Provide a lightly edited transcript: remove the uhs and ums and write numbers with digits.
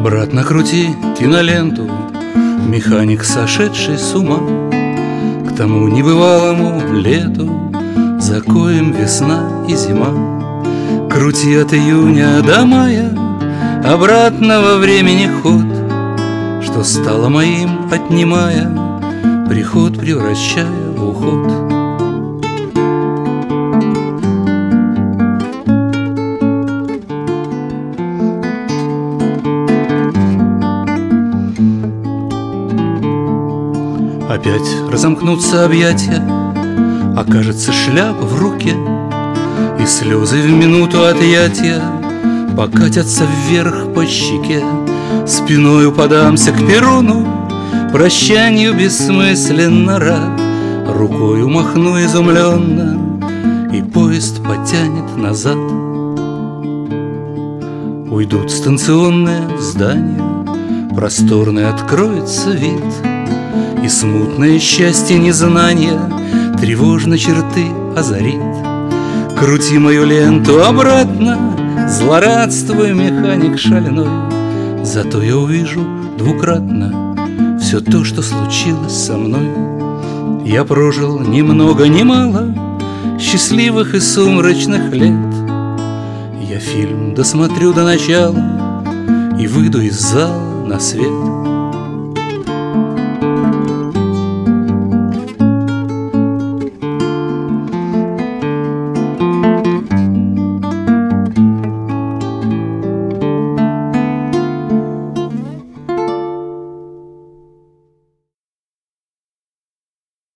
Обратно крути киноленту, механик, сошедший с ума, к тому небывалому лету, за коем весна и зима. Крути от июня до мая, обратно во времени ход, что стало моим, отнимая, приход превращая в уход. Опять разомкнутся объятия, окажется шляпа в руке, и слезы в минуту отъятия покатятся вверх по щеке. Спиною подамся к перрону, прощанию бессмысленно рад, рукою махну изумленно, и поезд потянет назад. Уйдут станционные здания, просторный откроется вид, и смутное счастье незнания тревожно черты озарит. Крути мою ленту обратно, злорадствуй, механик шальной, зато я увижу двукратно все то, что случилось со мной. Я прожил ни много ни мало счастливых и сумрачных лет. Я фильм досмотрю до начала и выйду из зала на свет.